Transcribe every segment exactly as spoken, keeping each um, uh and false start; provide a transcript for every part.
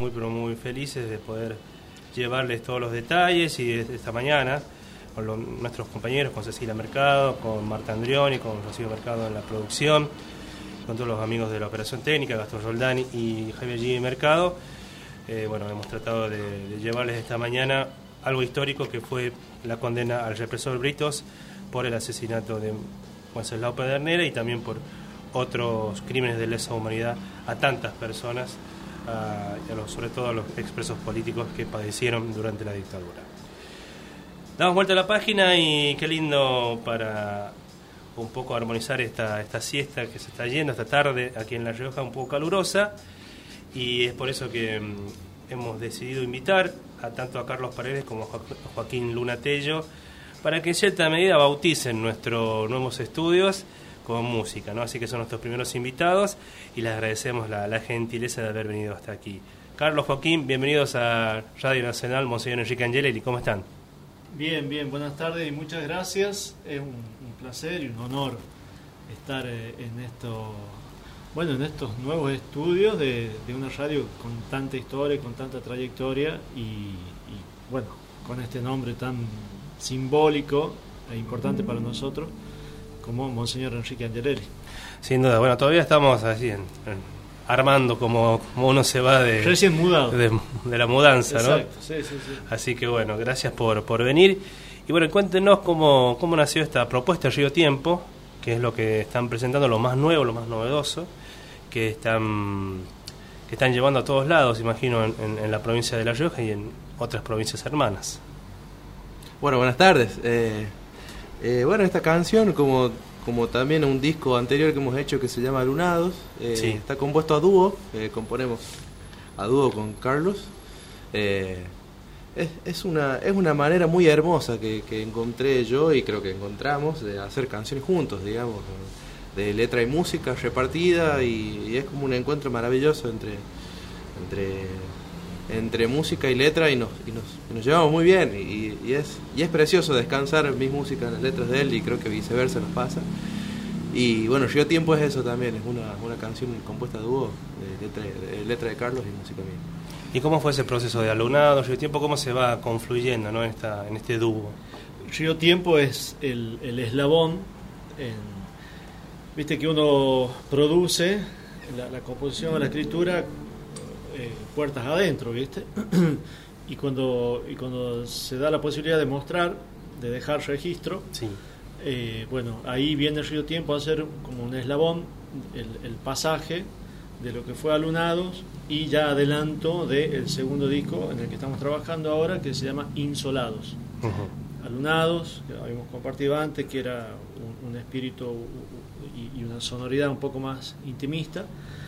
Muy pero muy felices de poder llevarles todos los detalles y esta mañana con los, nuestros compañeros, con Cecilia Mercado, con Marta Andrioni, con Rocío Mercado en la producción, con todos los amigos de la operación técnica, Gastón Roldán y Javier G. Mercado. Eh, bueno, hemos tratado de, de llevarles esta mañana algo histórico que fue la condena al represor Britos por el asesinato de Wenceslao Pedernera y también por otros crímenes de lesa humanidad a tantas personas, a, a los, sobre todo a los expresos políticos que padecieron durante la dictadura. Damos vuelta a la página y qué lindo para un poco armonizar esta, esta siesta que se está yendo esta tarde aquí en La Rioja, un poco calurosa, y es por eso que mm, hemos decidido invitar a tanto a Carlos Paredes como a jo- Joaquín Luna Tello para que en cierta medida bauticen nuestros nuevos estudios con música, ¿no? Así que son nuestros primeros invitados y les agradecemos la, la gentileza de haber venido hasta aquí. Carlos, Joaquín, bienvenidos a Radio Nacional, Monseñor Enrique Angelelli, ¿cómo están? Bien, bien, buenas tardes y muchas gracias. Es un, un placer y un honor estar eh, en esto, bueno, en estos nuevos estudios de, de una radio con tanta historia, con tanta trayectoria y, y bueno, con este nombre tan simbólico e importante para nosotros como Monseñor Enrique Angelelli. Sin duda, bueno, todavía estamos así en, en, armando como, como uno se va de, recién mudado de, de la mudanza, exacto, ¿no? Sí, sí, sí. Así que bueno, gracias por, por venir. Y bueno, cuéntenos cómo, cómo nació esta propuesta Río Tiempo, que es lo que están presentando, lo más nuevo, lo más novedoso, que están, que están llevando a todos lados, imagino, en, en, en la provincia de La Rioja y en otras provincias hermanas. Bueno, buenas tardes. Eh, eh, bueno, esta canción, como, como también un disco anterior que hemos hecho que se llama Alunados, eh, sí. está compuesto a dúo, eh, componemos a dúo con Carlos. Eh, es, es, una, es una manera muy hermosa que, que encontré yo y creo que encontramos de hacer canciones juntos, digamos, de letra y música repartida y, y es como un encuentro maravilloso entre... entre entre música y letra y nos, y nos, y nos llevamos muy bien y, y, es, y es precioso descansar mis músicas en las letras de él y creo que viceversa nos pasa y bueno, Río Tiempo es eso también, es una, una canción compuesta a dúo de letra, de letra de Carlos y música mía. ¿Y cómo fue ese proceso de Alunado, Río Tiempo, cómo se va confluyendo, ¿no? en, esta, en este dúo? Río Tiempo es el, el eslabón en, viste que uno produce la, la composición, la escritura Eh, puertas adentro, ¿viste? y cuando y cuando se da la posibilidad de mostrar, de dejar registro, sí. eh, bueno, ahí viene Río Tiempo a ser como un eslabón, el, el pasaje de lo que fue Alunados y ya adelanto del segundo disco en el que estamos trabajando ahora, que se llama Insolados. Uh-huh. Alunados, que habíamos compartido antes, que era un, un espíritu y, y una sonoridad un poco más intimista.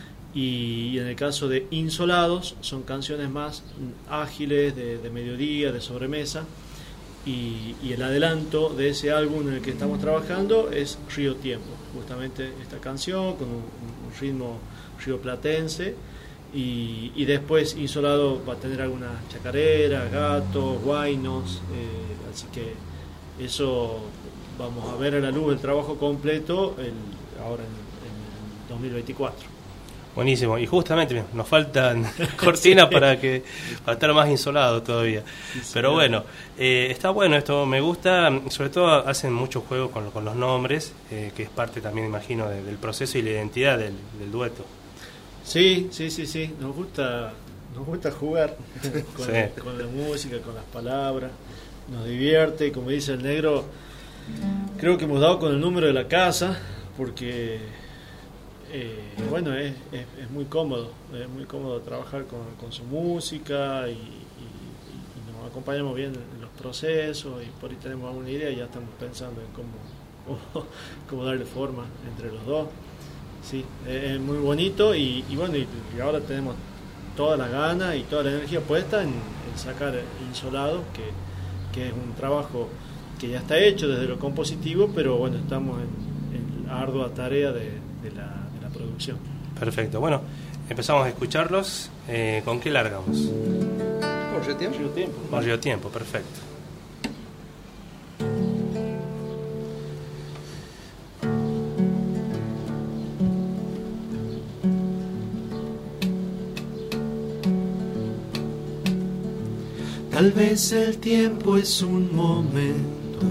Y en el caso de Insolados son canciones más ágiles, de, de mediodía, de sobremesa y, y el adelanto de ese álbum en el que estamos trabajando es Río Tiempo, justamente esta canción con un, un ritmo rioplatense y, y después Insolado va a tener algunas chacareras, gatos, guainos, eh, así que eso vamos a ver a la luz el trabajo completo el, ahora en, en el dos mil veinticuatro. Buenísimo, y justamente nos faltan cortinas sí. para que para estar más insolado todavía. Sí, pero bueno, eh, está bueno esto, me gusta, sobre todo hacen mucho juego con, con los nombres, eh, que es parte también, imagino, de, del proceso y la identidad del, del dueto. Sí, sí, sí, sí, nos gusta, nos gusta jugar con, sí. con la música, con las palabras, nos divierte, como dice el negro, creo que hemos dado con el número de la casa, porque... Eh, bueno, es, es, es muy cómodo, es muy cómodo trabajar con, con su música y, y, y nos acompañamos bien en los procesos y por ahí tenemos alguna idea y ya estamos pensando en cómo, cómo, cómo darle forma entre los dos. Sí, es muy bonito y, y bueno, y, y ahora tenemos toda la gana y toda la energía puesta en, en sacar Insolado, que, que es un trabajo que ya está hecho desde lo compositivo, pero bueno, estamos en, en la ardua tarea de, de la producción. Perfecto, bueno, empezamos a escucharlos. Eh, ¿Con qué largamos? Con Río Tiempo. Río Tiempo. Con Río Tiempo, perfecto. Tal vez el tiempo es un momento,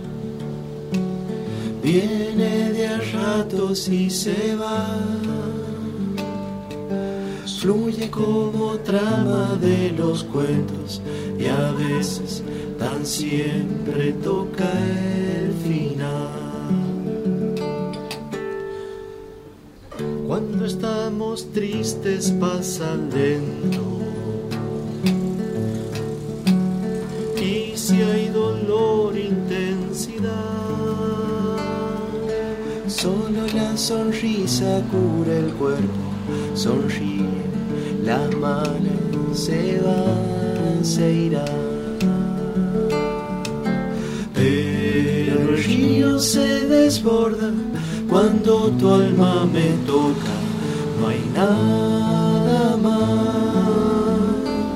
viene de a ratos y se va, fluye como trama de los cuentos y a veces tan siempre toca el final. Cuando estamos tristes pasa lento, y si hay dolor, intensidad, solo la sonrisa cura el cuerpo, sonríe, la mala se va, se irá. Pero el río se desborda cuando tu alma me toca, no hay nada más.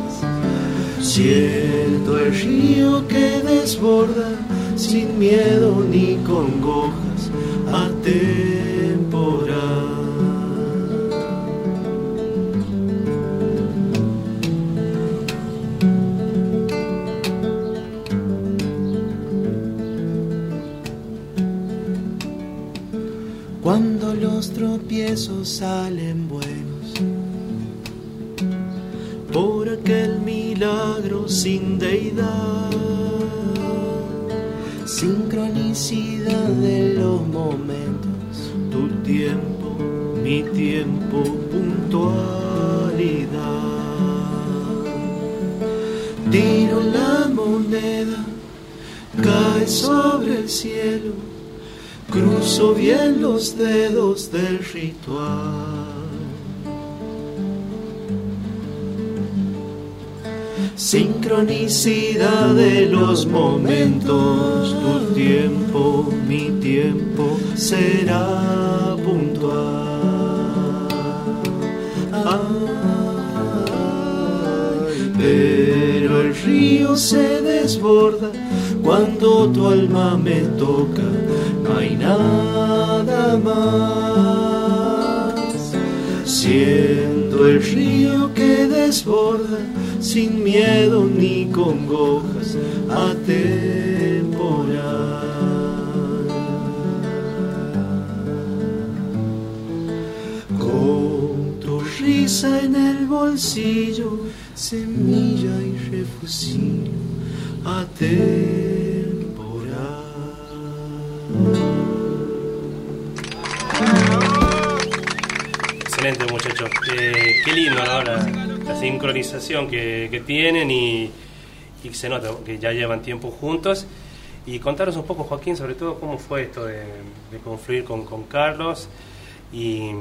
Siento el río que desborda sin miedo ni congojas, atemporal. Cuando los tropiezos salen buenos, por aquel milagro sin deidad, sincronicidad de los momentos, tu tiempo, mi tiempo, puntualidad. Tiro la moneda, cae sobre el cielo, cruzo bien los dedos del ritual. Sincronicidad de los momentos, tu tiempo, mi tiempo será puntual. Ay, pero el río se desborda cuando tu alma me toca, no hay nada más. Siento el río que desborda sin miedo ni congojas, atemporal. Con tu risa en el bolsillo, semilla y refusillo, atemporal. Excelente, muchachos. Eh, qué lindo ahora la sincronización que, que tienen y, y se nota que ya llevan tiempo juntos. Y contaros un poco, Joaquín, sobre todo cómo fue esto de, de confluir con, con Carlos y,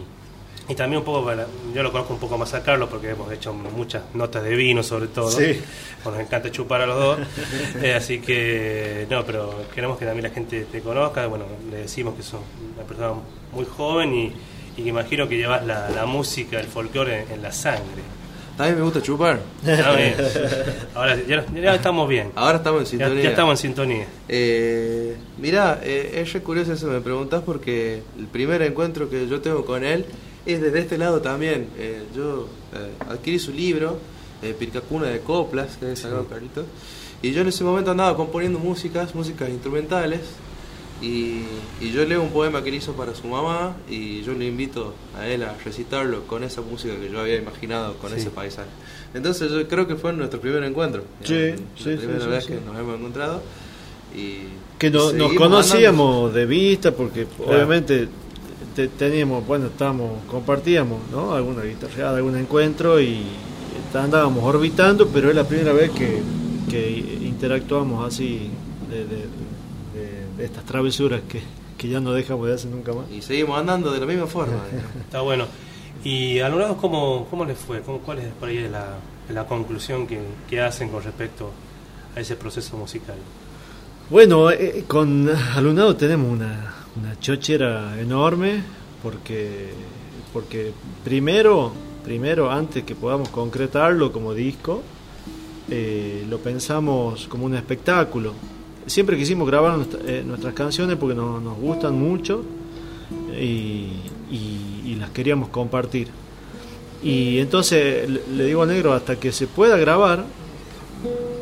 y también un poco, para, yo lo conozco un poco más a Carlos porque hemos hecho muchas notas de vino sobre todo. Sí. Nos encanta chupar a los dos, eh, así que no, pero queremos que también la gente te conozca. Bueno, le decimos que sos una persona muy joven y, y que imagino que llevas la, la música, el folclore en, en la sangre. También me gusta chupar. Está bien. Ahora ya, ya estamos bien. Ahora estamos en sintonía. Ya, ya estamos en sintonía. Eh, mirá, eh, es re curioso eso que me preguntás porque el primer encuentro que yo tengo con él es desde este lado también. Eh, yo eh, adquirí su libro, eh, Pircacuna de Coplas, que había sacado sí. Carlitos, y yo en ese momento andaba componiendo músicas, músicas instrumentales, y, y yo leo un poema que él hizo para su mamá y yo le invito a él a recitarlo con esa música que yo había imaginado, con sí. ese paisaje. Entonces yo creo que fue nuestro primer encuentro, sí, la sí, primera sí, vez sí, que sí. nos hemos encontrado y que no, nos conocíamos andando. De vista porque claro. Obviamente te, teníamos, bueno, estábamos, compartíamos, ¿no? Alguna guitarreada, algún encuentro y andábamos orbitando, pero es la primera vez que, que interactuamos así de, de, de, de estas travesuras que, que ya no dejamos de hacer nunca más. Y seguimos andando de la misma forma. Está bueno. Y a lo largo, ¿cómo, cómo les fue? ¿Cómo, ¿Cuál es por ahí la, la conclusión que, que hacen con respecto a ese proceso musical? Bueno, eh, con Alunado tenemos una, una chochera enorme porque, porque primero, primero, antes que podamos concretarlo como disco, eh, lo pensamos como un espectáculo. Siempre quisimos grabar nuestra, eh, nuestras canciones porque nos, nos gustan mucho y, y, y las queríamos compartir. Y entonces le, le digo a Negro, hasta que se pueda grabar,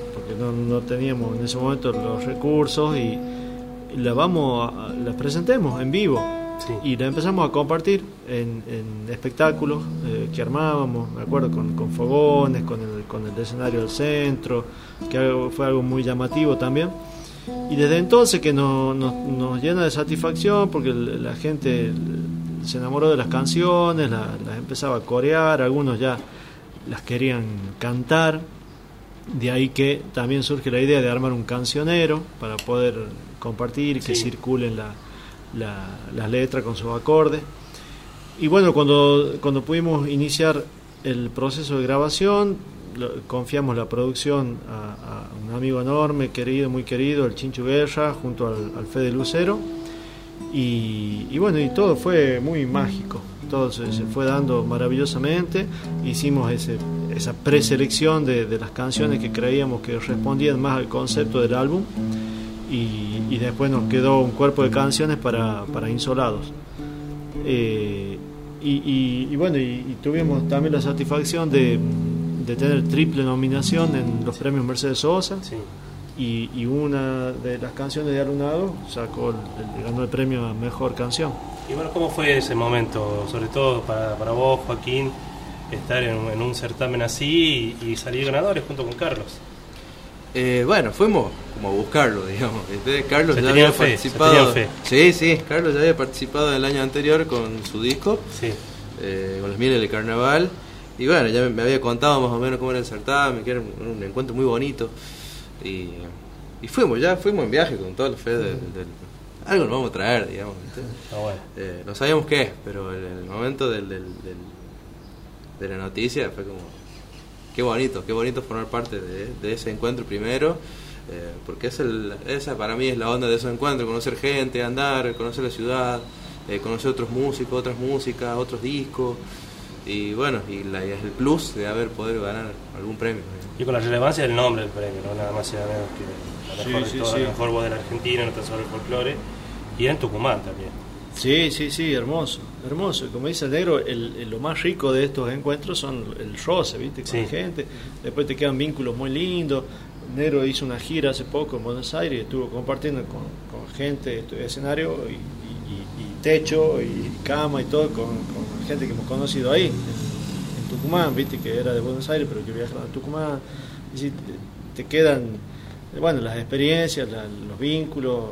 no teníamos en ese momento los recursos y, y la vamos a, la presentemos en vivo. Sí. Y la empezamos a compartir en, en espectáculos eh, que armábamos, me acuerdo, con, con fogones, con el, con el escenario del centro, que algo, fue algo muy llamativo también. Y desde entonces que nos, nos, nos llena de satisfacción porque el, la gente se enamoró de las canciones, la, las empezaba a corear, algunos ya las querían cantar. De ahí que también surge la idea de armar un cancionero para poder compartir y que sí. circulen la La, las letras con sus acordes. Y bueno, cuando, cuando pudimos iniciar el proceso de grabación, lo, confiamos la producción a, a un amigo enorme, querido, muy querido, el Chinchu Guerra, junto al, al Fede Lucero. Y, y bueno, y todo fue muy mágico, todo se, se fue dando maravillosamente. Hicimos ese, esa preselección de, de las canciones que creíamos que respondían más al concepto del álbum. Y, y después nos quedó un cuerpo de canciones para, para Insolados. Eh, y, y, y bueno, y, y tuvimos también la satisfacción de, de tener triple nominación en los premios Mercedes Sosa. Sí. Y, y una de las canciones de Alunado sacó el, el, ganó el premio a Mejor Canción. Y bueno, ¿cómo fue ese momento, sobre todo para, para vos, Joaquín, estar en, en un certamen así y, y salir ganadores junto con Carlos? Eh, bueno, fuimos como a buscarlo, digamos. Este, Carlos se ya había fe, participado. Fe. Sí, sí, Carlos ya había participado el año anterior con su disco, sí. eh, con las Mieles del Carnaval. Y bueno, ya me, me había contado más o menos cómo era el certamen, que era un, un encuentro muy bonito. Y, y fuimos, ya fuimos en viaje con toda la fe del, del algo nos vamos a traer, digamos. Ah, bueno. eh, no sabíamos qué, pero el, el momento del, del, del, de la noticia fue como qué bonito, qué bonito formar parte de, de ese encuentro primero, eh, porque es el, esa para mí es la onda de esos encuentros, conocer gente, andar, conocer la ciudad, eh, conocer otros músicos, otras músicas, otros discos, y bueno, y la, es el plus de haber podido ganar algún premio. Y con la relevancia del nombre del premio, no nada más y nada menos que la mejor, sí, de sí, toda, sí. la mejor voz de la Argentina, no tan solo el folclore, y en Tucumán también. Sí, sí, sí, hermoso, hermoso. Como dice el negro, el, el- lo más rico de estos encuentros son el roce, ¿viste? Con Sí. la gente. Después te quedan vínculos muy lindos. El negro hizo una gira hace poco en Buenos Aires y estuvo compartiendo con, con gente, estu- escenario y, y- y- y techo y cama y todo con, con gente que hemos conocido ahí, en, en Tucumán, ¿viste? Que era de Buenos Aires, pero que viajaron a Tucumán. Y sí, te, te quedan, bueno, las experiencias, la- los vínculos,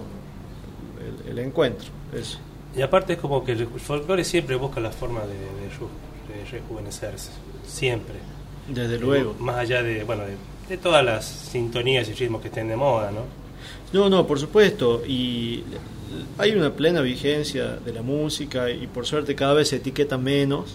el, el encuentro, eso. Y aparte es como que el folclore siempre busca la forma de, de, reju- de rejuvenecerse, siempre. Desde luego. Más allá de, bueno, de, de todas las sintonías y ritmos que estén de moda, ¿no? No, no, por supuesto, y hay una plena vigencia de la música y por suerte cada vez se etiqueta menos,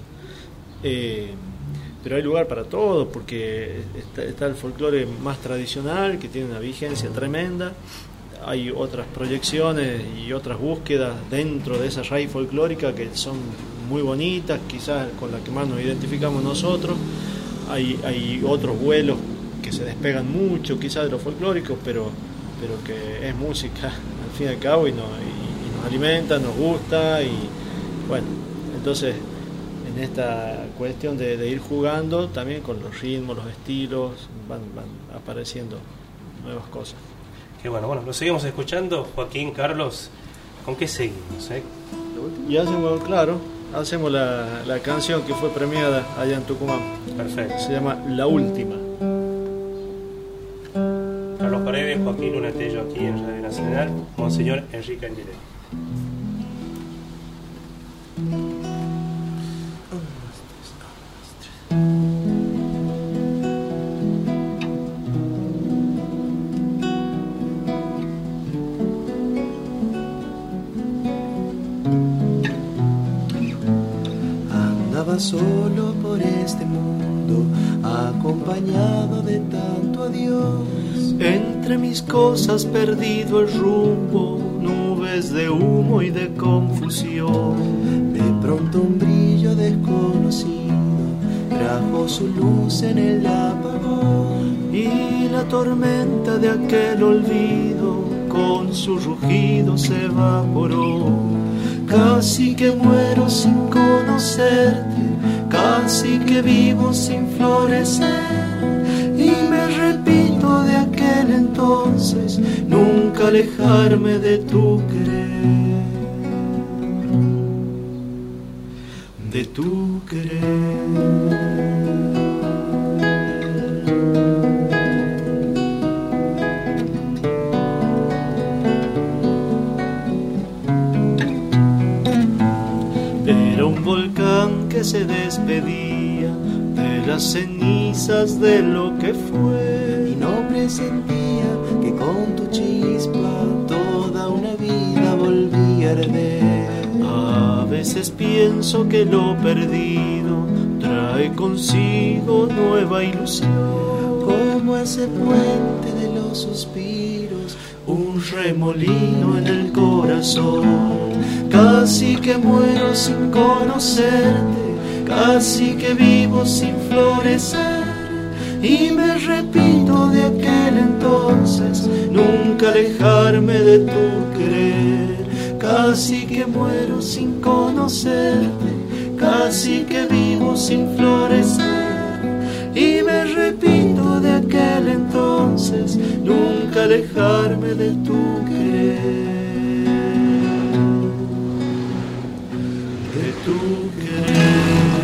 eh, pero hay lugar para todo porque está, está el folclore más tradicional que tiene una vigencia tremenda, hay otras proyecciones y otras búsquedas dentro de esa raíz folclórica que son muy bonitas, quizás con la que más nos identificamos nosotros, hay, hay otros vuelos que se despegan mucho quizás de lo folclórico, pero pero que es música al fin y al cabo y, no, y, y nos alimenta, nos gusta y bueno, entonces en esta cuestión de, de ir jugando también con los ritmos, los estilos, van, van apareciendo nuevas cosas. Que bueno, bueno, lo seguimos escuchando, Joaquín, Carlos, ¿con qué seguimos? Eh? Y hacemos, claro, hacemos la, la canción que fue premiada allá en Tucumán, Perfecto. se llama La Última. Carlos Paredes, Joaquín Lunatello aquí en Radio Nacional, Monseñor Enrique Angelelli. Andaba solo por este mundo, acompañado de tanto adiós. Entre mis cosas perdido el rumbo, nubes de humo y de confusión. De pronto un brillo desconocido trajo su luz en el apagón, y la tormenta de aquel olvido con su rugido se evaporó. Casi que muero sin conocerte, casi que vivo sin florecer, y me repito de aquel alejarme de tu querer, de tu querer. Que se despedía de las cenizas de lo que fue, y no presentía que con tu chispa toda una vida volvía a arder. A veces pienso que lo perdido trae consigo nueva ilusión, como ese puente de los suspiros, un remolino en el corazón. Casi que muero sin conocerte, casi que vivo sin florecer, y me repito de aquel entonces, nunca alejarme de tu querer. Casi que muero sin conocerte, casi que vivo sin florecer, y me repito de aquel entonces, nunca alejarme de tu querer. Tu querer.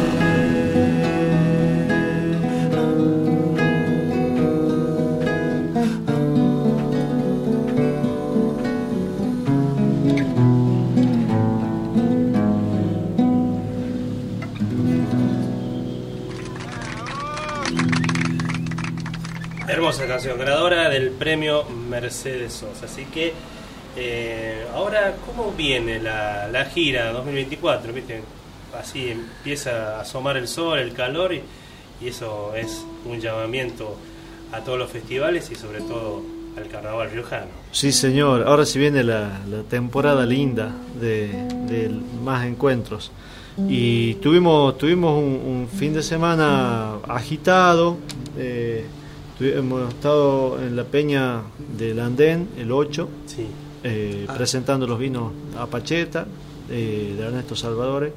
Hermosa canción, ganadora del premio Mercedes Sosa. Así que Eh, ahora, ¿cómo viene la, la gira dos mil veinticuatro? ¿Viste? Así empieza a asomar el sol, el calor, y, y eso es un llamamiento a todos los festivales y sobre todo al carnaval riojano. Sí, señor. Ahora sí viene la, la temporada linda de, de más encuentros. Y tuvimos tuvimos un, un fin de semana agitado. Eh, hemos estado en la Peña del Andén el ocho. Sí. Eh, ah. presentando los vinos a Pacheta eh, de Ernesto Salvadores,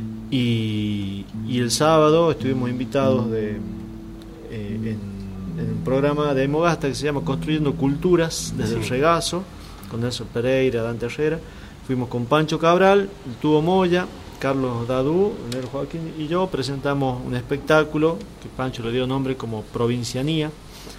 y, y el sábado estuvimos invitados de, eh, en, en un programa de Emogasta que se llama Construyendo Culturas desde sí. el Regazo, con Nelson Pereira, Dante Herrera. Fuimos con Pancho Cabral, Tubo Moya, Carlos Dadú, Nero Joaquín y yo. Presentamos un espectáculo que Pancho le dio nombre como Provincianía,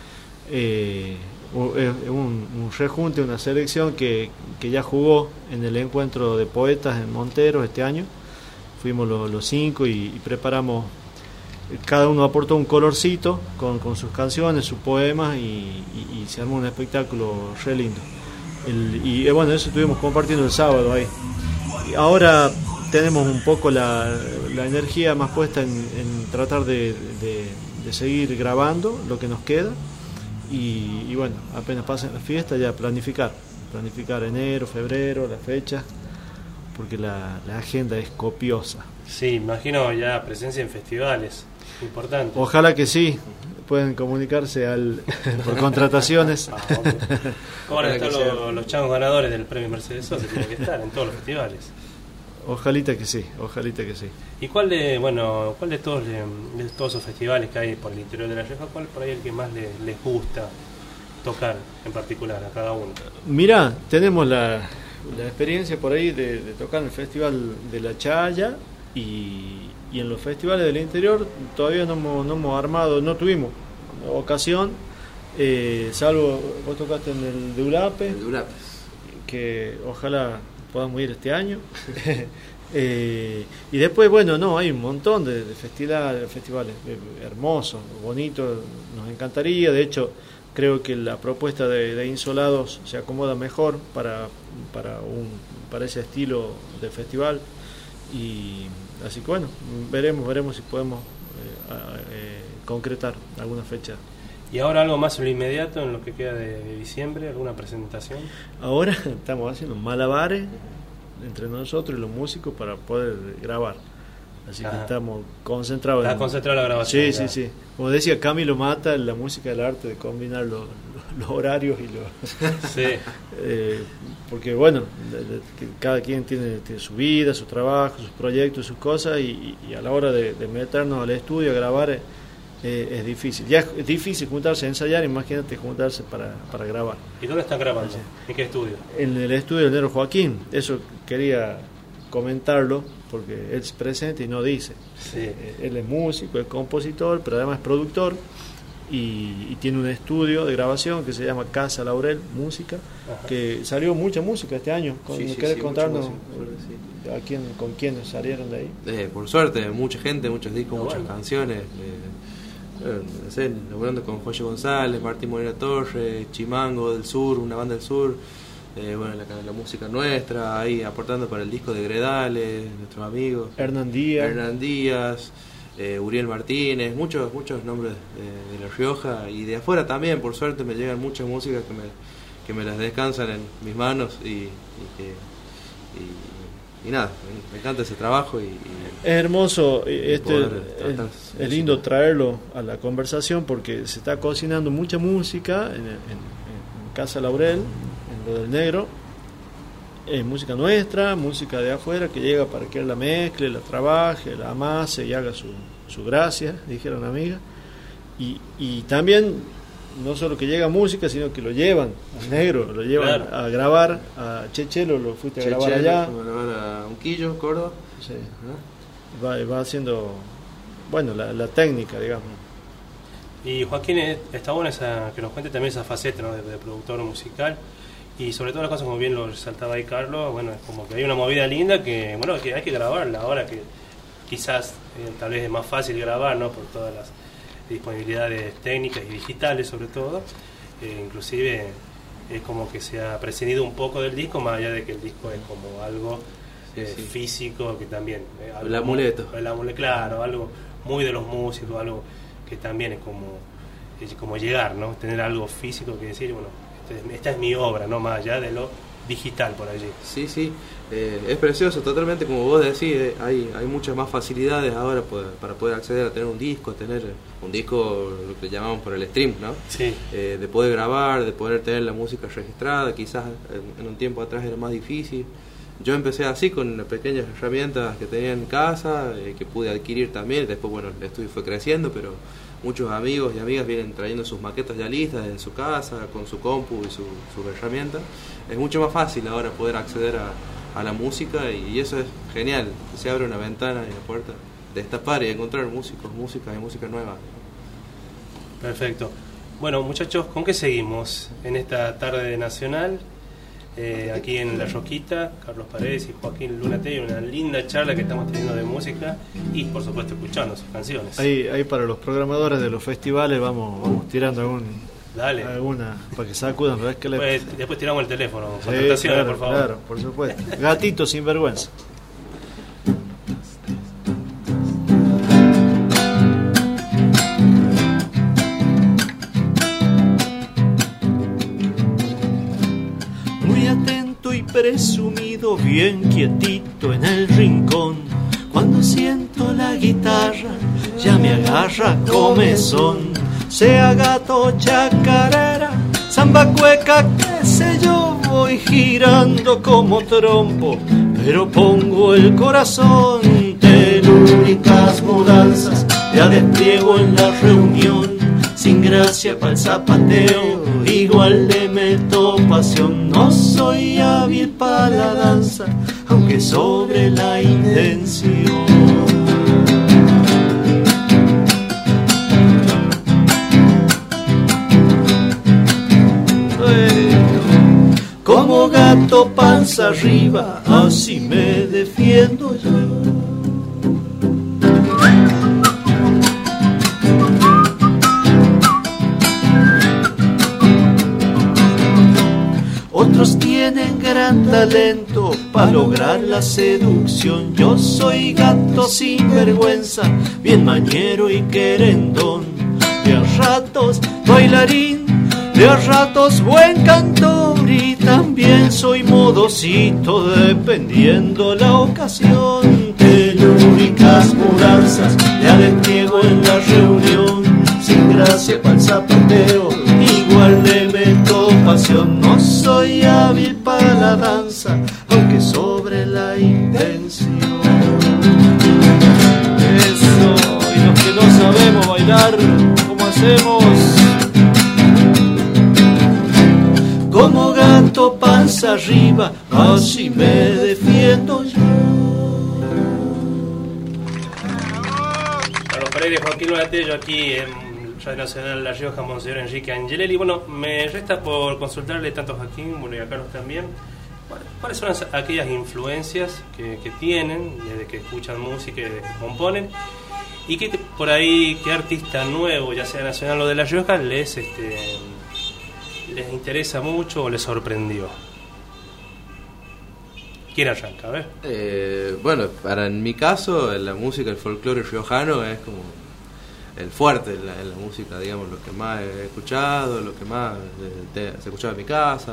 eh, Un, un rejunte, una selección que, que ya jugó en el encuentro de poetas en Monteros este año. Fuimos los, los cinco y, y preparamos, cada uno aportó un colorcito con, con sus canciones, sus poemas, y, y, y se armó un espectáculo re lindo. El, y bueno, eso estuvimos compartiendo el sábado ahí. Y ahora tenemos un poco la, la energía más puesta en, en tratar de, de, de seguir grabando lo que nos queda. Y, y bueno, apenas pasen las fiestas, ya planificar, planificar enero, febrero, las fechas, porque la, la agenda es copiosa. Sí, imagino ya presencia en festivales, importante. Ojalá que sí, pueden comunicarse al por contrataciones. Ah, okay. ¿Cómo van a estar los, los changos ganadores del premio Mercedes Sosa? Tienen que estar en todos los festivales. Ojalita que sí, ojalita que sí. ¿Y cuál de, bueno, cuál de todos de, de todos esos festivales que hay por el interior de La Rioja, cuál por ahí el que más les, les gusta tocar en particular a cada uno? Mira, tenemos la, la experiencia por ahí de, de tocar en el Festival de La Chaya, y, y en los festivales del interior todavía no hemos, no hemos armado, no tuvimos ocasión, eh, salvo vos tocaste en el de Urape, el de Urape, que ojalá podamos ir este año. eh, y después, bueno, no, hay un montón de, de festivales, festivales hermosos, bonitos, nos encantaría. De hecho, creo que la propuesta de, de Insolados se acomoda mejor para, para, un, para ese estilo de festival. Y así que bueno, veremos, veremos si podemos eh, eh, concretar alguna fecha. ¿Y ahora algo más en lo inmediato, en lo que queda de, de diciembre? ¿Alguna presentación? Ahora estamos haciendo malabares entre nosotros y los músicos para poder grabar. Así Ajá. que estamos concentrados. Está en... concentrado en la grabación. Sí, ya. sí, sí. Como decía Camilo Mata, la música del arte de combinar los, los, los horarios y los... sí. eh, porque bueno, de, de, que cada quien tiene, tiene su vida, su trabajo, sus proyectos, sus cosas, y, y a la hora de, de meternos al estudio a grabar... Eh, eh, es difícil. Ya es difícil juntarse a ensayar, imagínate juntarse para, para grabar. ¿Y dónde están grabando? ¿En qué estudio? En el estudio del Negro Joaquín. Eso quería comentarlo porque él se presenta y no dice. Sí. Eh, él es músico, es compositor, pero además es productor y, y tiene un estudio de grabación que se llama Casa Laurel Música. Ajá. Que salió mucha música este año. Con, Sí, sí, ¿Querés sí, contarnos música, sí. a quién, con quiénes salieron de ahí? Eh, por suerte, mucha gente, muchos discos, Ah, muchas bueno. canciones. Eh, eh, no sé, laburando con José González, Martín Molina Torres, Chimango del Sur, una banda del Sur. Eh, bueno, la, la música nuestra, ahí aportando para el disco de Gredales, nuestros amigos. Hernán Díaz. Hernán Díaz, eh, Uriel Martínez, muchos muchos nombres de, de La Rioja y de afuera también, por suerte me llegan muchas músicas que me, que me las descansan en mis manos y, y, que, y, y nada, me, me encanta ese trabajo. Y, y es hermoso, este, poder es, tratar es lindo traerlo a la conversación porque se está cocinando mucha música en, en, en Casa Laurel, en lo del negro. Es música nuestra, música de afuera que llega para que él la mezcle, la trabaje, la amase y haga su, su gracia, dijeron amigas. Y, y también no solo que llega música, sino que lo llevan al negro, lo llevan Claro. a grabar. A Chechelo lo fuiste a Chechelo, grabar allá. fue a grabar a Unquillo, Córdoba. Sí. ¿no? Va, va haciendo, bueno, la, la técnica, digamos. Y Joaquín, eh, está bueno esa, que nos cuente también esa faceta, ¿no? de, de productor musical. Y sobre todo las cosas, como bien lo resaltaba ahí Carlos, bueno, es como que hay una movida linda que, bueno, que hay que grabarla ahora, que quizás eh, tal vez es más fácil grabar, ¿no? Por todas las disponibilidades técnicas y digitales sobre todo. Eh, inclusive es como que se ha prescindido un poco del disco, más allá de que el disco es como algo Sí, eh, sí. físico, que también... eh, algo El amuleto. muy- el amuleto, claro, algo muy de los músicos, algo que también es como, es como llegar, ¿no? Tener algo físico que decir, bueno, este- esta es mi obra, ¿no? Más allá de lo digital por allí. Sí, sí, eh, es precioso, totalmente como vos decís, eh, hay, hay muchas más facilidades ahora poder- para poder acceder a tener un disco, tener un disco, lo que llamamos por el stream, ¿no? Sí. Eh, de poder grabar, de poder tener la música registrada, quizás en, en un tiempo atrás era más difícil. Yo empecé así con pequeñas herramientas que tenía en casa, eh, que pude adquirir también, después bueno, el estudio fue creciendo, pero muchos amigos y amigas vienen trayendo sus maquetas ya listas en su casa, con su compu y su, sus herramientas. Es mucho más fácil ahora poder acceder a, a la música y, y eso es genial, se abre una ventana y una puerta, destapar y encontrar músicos, música y música nueva. Perfecto. Bueno, muchachos, ¿con qué seguimos en esta tarde nacional? Eh, aquí en La Roquita, Carlos Paredes y Joaquín Lunatey, una linda charla que estamos teniendo de música y por supuesto escuchando sus canciones. Ahí, ahí para los programadores de los festivales vamos, vamos tirando algún, Dale. alguna para que sacudan, ¿verdad? Que le... Después, después tiramos el teléfono, Sí, contrataciones, claro, por favor. claro, por supuesto. Gatito sin vergüenza. Muy atento y presumido, bien quietito en el rincón. Cuando siento la guitarra, ya me agarra comezón. Sea gato, chacarera, samba, cueca, qué sé yo, voy girando como trompo, pero pongo el corazón. Telúricas mudanzas, ya despliego en la reunión. Sin gracia pa'l zapateo, igual le meto pasión. No soy hábil para la danza, aunque sobre la intención. Como gato panza arriba, así me defiendo yo. Otros tienen gran talento para lograr la seducción. Yo soy gato sin vergüenza, bien mañero y querendón. De a ratos bailarín, de a ratos buen cantor, y también soy modosito dependiendo la ocasión. Telúricas mudanzas, ya despliego en la reunión. Sin gracia pa'l zapateo, igual le meto pasión. No soy hábil para la danza, aunque sobre la intención. Eso, y los que no sabemos bailar, como gato panza arriba, así me defiendo yo. Carlos Pereira, Joaquín Loretello aquí en Radio Nacional La Rioja, Monseñor Enrique Angelelli. Bueno, me resta por consultarle tanto a Joaquín, bueno, y a Carlos también, ¿cuáles son las, aquellas influencias que, que tienen desde que escuchan música y desde que componen? Y que por ahí, qué artista nuevo, ya sea nacional o de La Rioja, les, este, les interesa mucho o les sorprendió. ¿Quién arranca? A ver. Eh, bueno, para en mi caso, la música, el folclore riojano es como el fuerte en la, en la música, digamos, lo que más he escuchado, lo que más eh, te, se escuchaba en mi casa.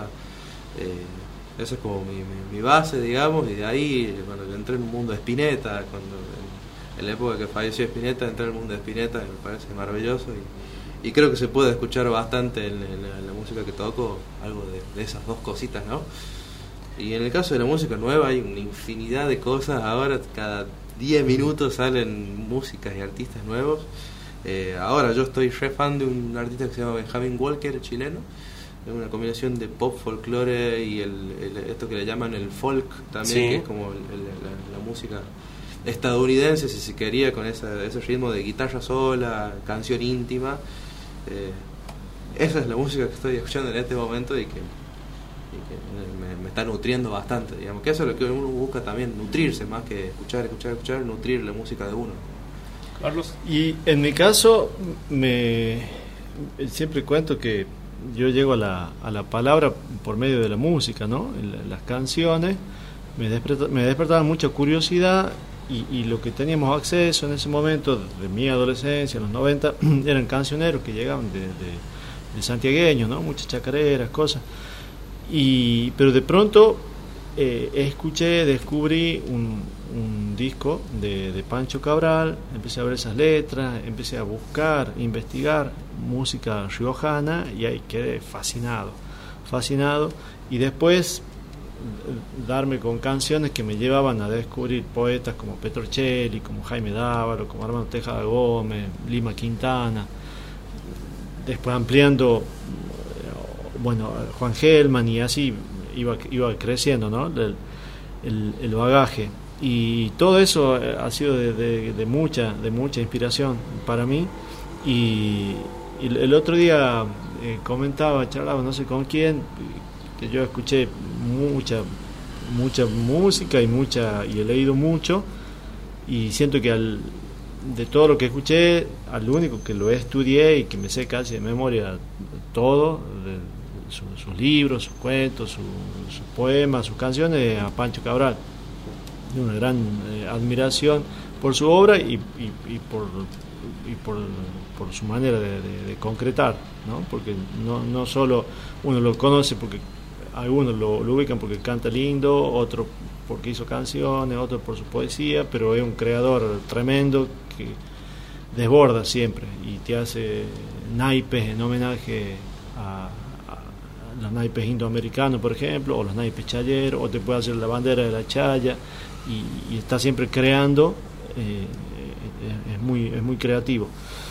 Eh, esa es como mi, mi, mi base, digamos, y de ahí, bueno, yo entré en un mundo de Spinetta, cuando en, en la época que falleció Spinetta, entré en el mundo de Spinetta, y me parece maravilloso, y, y creo que se puede escuchar bastante en, en, la, en la música que toco, algo de, de esas dos cositas, ¿no? Y en el caso de la música nueva hay una infinidad de cosas, ahora cada diez minutos salen músicas y artistas nuevos. Eh, ahora yo estoy re fan de un artista que se llama Benjamin Walker, chileno. Es una combinación de pop, folclore y el, el, esto que le llaman el folk también, sí, que es como el, el, la, la música estadounidense, si se quería, con esa, ese ritmo de guitarra sola, canción íntima. Eh, esa es la música que estoy escuchando en este momento y que, y que me, me está nutriendo bastante, digamos, que eso es lo que uno busca también, nutrirse, más que escuchar, escuchar, escuchar, nutrir la música de uno. Carlos. Y en mi caso, me siempre cuento que yo llego a la, a la palabra por medio de la música, ¿no? En las canciones me, desperta, me despertaban mucha curiosidad y, y lo que teníamos acceso en ese momento, de mi adolescencia, en los noventa, eran cancioneros que llegaban de, de, de santiagueños, ¿no? Muchas chacareras, cosas. Y, pero de pronto eh, escuché, descubrí un, un disco de, de Pancho Cabral, empecé a ver esas letras, empecé a buscar, investigar música riojana y ahí quedé fascinado, fascinado y después darme con canciones que me llevaban a descubrir poetas como Petrocelli, como Jaime Dávaro, como Armando Tejada Gómez, Lima Quintana, después ampliando, bueno, Juan Gelman, y así iba, iba creciendo, ¿no? el, el, el bagaje. Y todo eso ha sido de, de, de mucha de mucha inspiración para mí. Y, y el otro día eh, comentaba, charlaba, no sé con quién, que yo escuché mucha mucha música y mucha y he leído mucho, y siento que al, de todo lo que escuché, al único que lo estudié y que me sé casi de memoria todo, de, su, sus libros, sus cuentos, su, sus poemas, sus canciones, a Pancho Cabral. Una gran eh, admiración por su obra y, y, y, por, y por, por su manera de, de, de concretar, ¿no? Porque no, no solo uno lo conoce porque algunos lo, lo ubican porque canta lindo, otros porque hizo canciones, otros por su poesía, pero es un creador tremendo que desborda siempre y te hace naipes en homenaje a, a los naipes indoamericanos, por ejemplo, o los naipes chayeros, o te puede hacer la bandera de la chaya. Y, y está siempre creando, eh, es muy es muy creativo,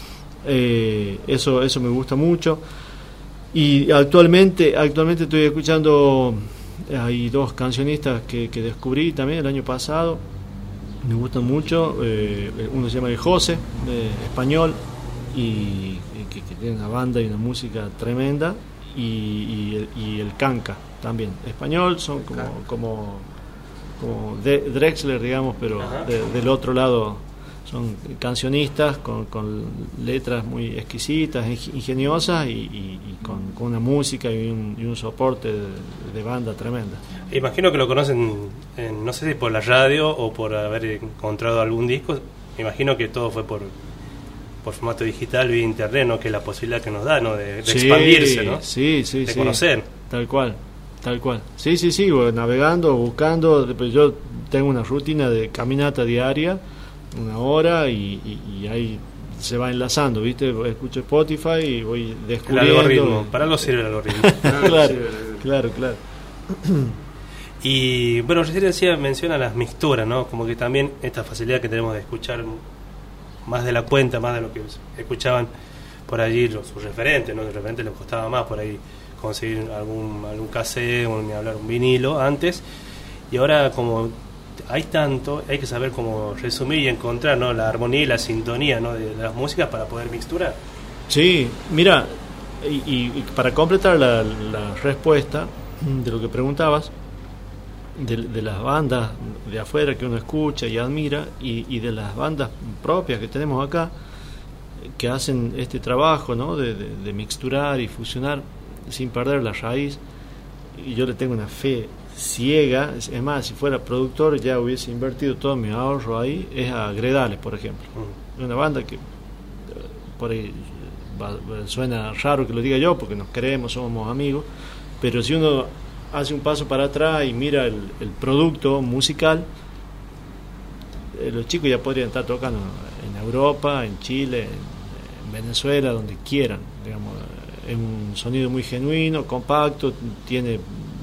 eh, eso eso me gusta mucho. Y actualmente actualmente estoy escuchando, hay dos cancionistas que, que descubrí también el año pasado, me gustan mucho, eh, uno se llama El José, eh, español, y, y que, que tiene una banda y una música tremenda, y, y, el, y el Canca también, español, son como como como de Drexler, digamos, pero de, del otro lado son cancionistas con, con letras muy exquisitas, ingeniosas y, y, y con, con una música y un, y un soporte de, de banda tremenda. Imagino que lo conocen, en, no sé si por la radio o por haber encontrado algún disco. Imagino que todo fue por por formato digital, vía internet, ¿no? Que es la posibilidad que nos da, ¿no? De, de sí, expandirse, ¿no? Sí, sí, de sí. conocer. Tal cual. Tal cual. Sí, sí, sí, navegando, buscando. Yo tengo una rutina de caminata diaria, una hora, y, y, y ahí se va enlazando, ¿viste? Escucho Spotify y voy descubriendo. El algoritmo, para algo sirve el algoritmo. Claro, claro, claro. Y bueno, recién decía, menciona las mixturas, ¿no? Como que también esta facilidad que tenemos de escuchar más de la cuenta, más de lo que escuchaban por allí los, sus referentes, ¿no? De repente les costaba más por ahí conseguir algún, algún cassette, un, ni hablar un vinilo antes, y ahora como hay tanto, hay que saber cómo resumir y encontrar, ¿no? La armonía y la sintonía, ¿no? de, de las músicas para poder mixturar. Sí, mira, y, y para completar la, la respuesta de lo que preguntabas, de, de las bandas de afuera que uno escucha y admira, y, y de las bandas propias que tenemos acá, que hacen este trabajo, ¿no? de, de, de mixturar y fusionar sin perder la raíz, y yo le tengo una fe ciega. Es más, si fuera productor ya hubiese invertido todo mi ahorro ahí, es a Gredales, por ejemplo. Mm. Una banda que por ahí va, suena raro que lo diga yo porque nos queremos, somos amigos, pero si uno hace un paso para atrás y mira el, el producto musical, eh, los chicos ya podrían estar tocando en Europa, en Chile, en, en Venezuela, donde quieran, digamos. Es un sonido muy genuino, compacto, tiene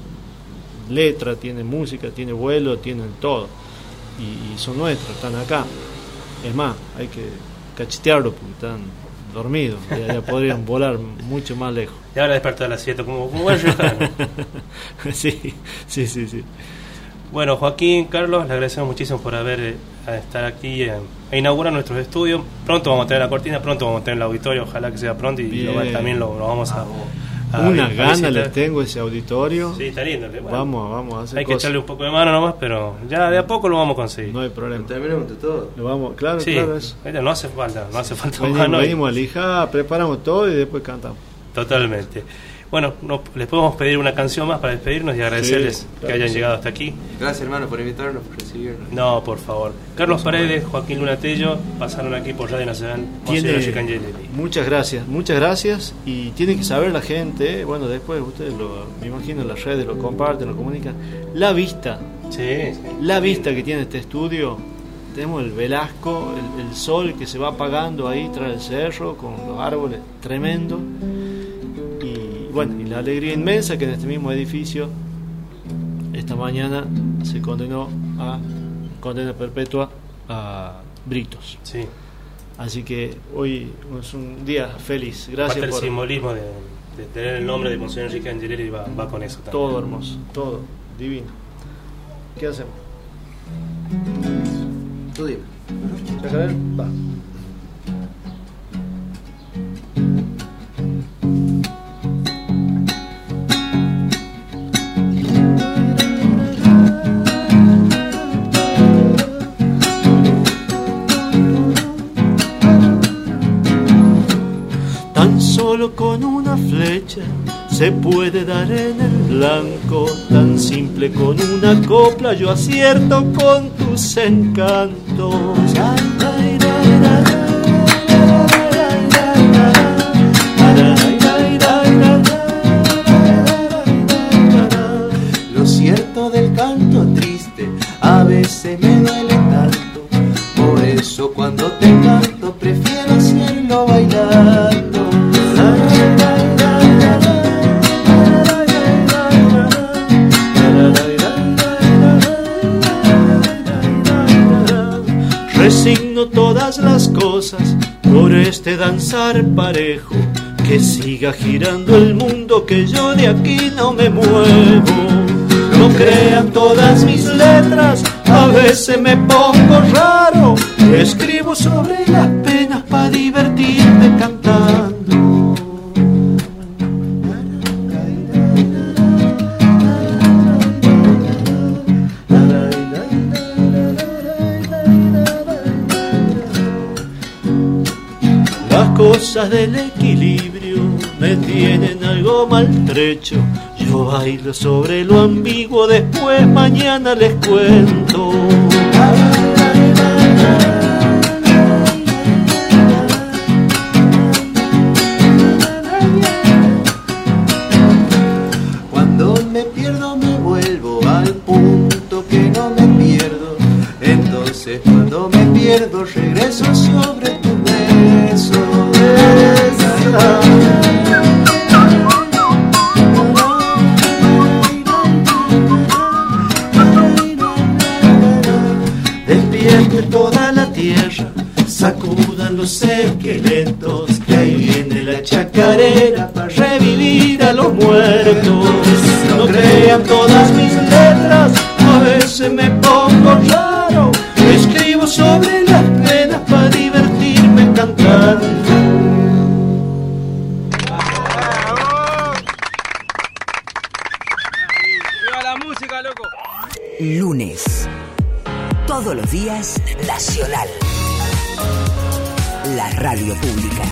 letra, tiene música, tiene vuelo, tiene todo, y, y son nuestros, están acá. Es más, hay que cachetearlos porque están dormidos, ya, ya podrían volar mucho más lejos. Y ahora despertar a las siete como, como buen riojano. sí, sí, sí, sí. Bueno, Joaquín, Carlos, le agradecemos muchísimo por haber eh, a estar aquí eh, e inaugurar nuestros estudios. Pronto vamos a tener la cortina, pronto vamos a tener el auditorio, ojalá que sea pronto, y Bien. lo, también lo, lo vamos a, a una a gana visitar. le tengo ese auditorio. Sí, está lindo. Bueno, vamos, vamos a hacer hay que cosas. echarle un poco de mano nomás, pero ya de a poco lo vamos a conseguir. No hay problema. Terminemos de todo. Lo vamos, claro, Sí, claro eso. no hace falta, no hace falta Venimos, mano. venimos a lijar, preparamos todo y después cantamos. Totalmente. Bueno, no, les podemos pedir una canción más para despedirnos y agradecerles Sí, que claro, hayan sí. llegado hasta aquí. Gracias, hermano, por invitarnos, por recibirnos. No, por favor. Carlos Paredes, Joaquín Luna Tello pasaron aquí por Radio Nacional. Tiene, Tiene... muchas gracias, muchas gracias. Y tiene que saber la gente, bueno, después ustedes lo, me imagino en las redes lo comparten, lo comunican, la vista, Sí, sí. la vista que tiene este estudio. Tenemos el Velasco, el, el sol que se va apagando ahí tras el cerro con los árboles tremendo, y bueno, y la alegría inmensa que en este mismo edificio esta mañana se condenó a condena perpetua a Britos. Sí. Así que hoy es un día feliz. Gracias Parte del por simbolismo de, de tener el nombre de Monseñor Enrique Angelelli va, va con eso también. todo hermoso, todo divino. ¿Qué hacemos? Tú dime. ¿Chacarero? Va. Tan solo con una flecha se puede dar en el blanco, tan simple con una copla yo acierto con tus encantos. Lo cierto del canto triste a veces me duele tanto, por eso cuando te canto prefiero hacerlo bailando. Resigno todas las cosas por este danzar parejo, que siga girando el mundo, que yo de aquí no me muevo. No crean todas mis letras, a veces me pongo raro, escribo sobre las penas para divertirme cantando. Las cosas del equilibrio me tienen algo maltrecho. Yo bailo sobre lo ambiguo, después mañana les cuento. Cuando me pierdo me vuelvo al punto que no me pierdo. Entonces cuando me pierdo regreso sobre tu beso. los muertos. No crean todas mis letras, a veces me pongo raro. Escribo sobre las penas para divertirme cantando. ¡Viva la música, loco! Lunes. Todos los días, Nacional. La radio pública.